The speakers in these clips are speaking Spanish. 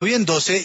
Bien,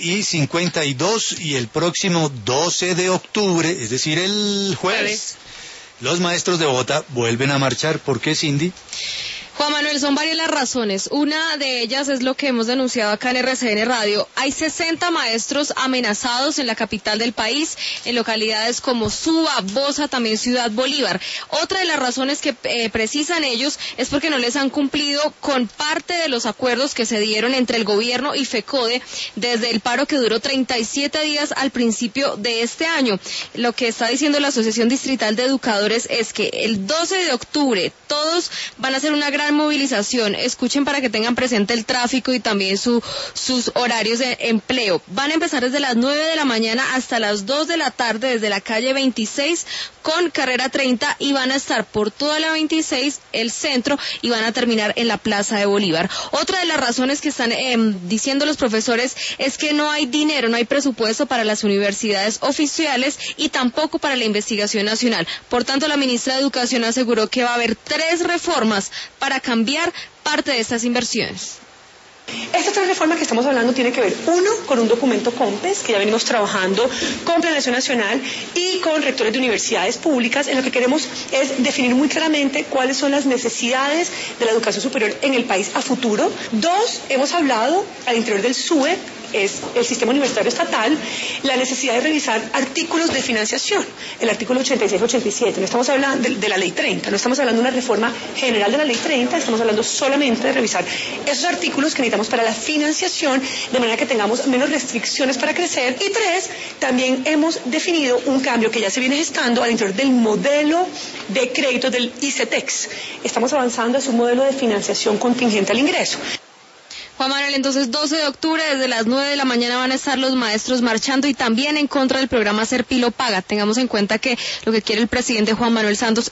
12:52 y el próximo 12 de octubre, es decir, el jueves, los maestros de Bogotá vuelven a marchar. ¿Por qué, Cindy? Juan Manuel, son varias las razones. Una de ellas es lo que hemos denunciado acá en RCN Radio. Hay 60 maestros amenazados en la capital del país, en localidades como Suba, Bosa, también Ciudad Bolívar. Otra de las razones que precisan ellos es porque no les han cumplido con parte de los acuerdos que se dieron entre el gobierno y FECODE desde el paro que duró 37 días al principio de este año. Lo que está diciendo la Asociación Distrital de Educadores es que el 12 de octubre todos van a hacer una gran movilización. Escuchen para que tengan presente el tráfico y también sus horarios de empleo. Van a empezar desde las 9 de la mañana hasta las 2 de la tarde desde la calle 26 con carrera 30 y van a estar por toda la 26, el centro, y van a terminar en la Plaza de Bolívar. Otra de las razones que están diciendo los profesores es que no hay dinero, no hay presupuesto para las universidades oficiales y tampoco para la investigación nacional. Por tanto, la ministra de Educación aseguró que va a haber 3 reformas para cambiar parte de estas inversiones. Estas 3 reformas que estamos hablando tienen que ver, uno, con un documento COMPES, que ya venimos trabajando con Planeación Nacional y con rectores de universidades públicas, en lo que queremos es definir muy claramente cuáles son las necesidades de la educación superior en el país a futuro. 2, hemos hablado al interior del SUE, es el sistema universitario estatal, la necesidad de revisar artículos de financiación, el artículo 86-87, no estamos hablando de la ley 30, no estamos hablando de una reforma general de la ley 30, estamos hablando solamente de revisar esos artículos que necesitamos para la financiación, de manera que tengamos menos restricciones para crecer. Y 3, también hemos definido un cambio que ya se viene gestando al interior del modelo de crédito del ICETEX. Estamos avanzando hacia un modelo de financiación contingente al ingreso. Juan Manuel, entonces 12 de octubre desde las 9 de la mañana van a estar los maestros marchando y también en contra del programa Ser Pilo Paga. Tengamos en cuenta que lo que quiere el presidente Juan Manuel Santos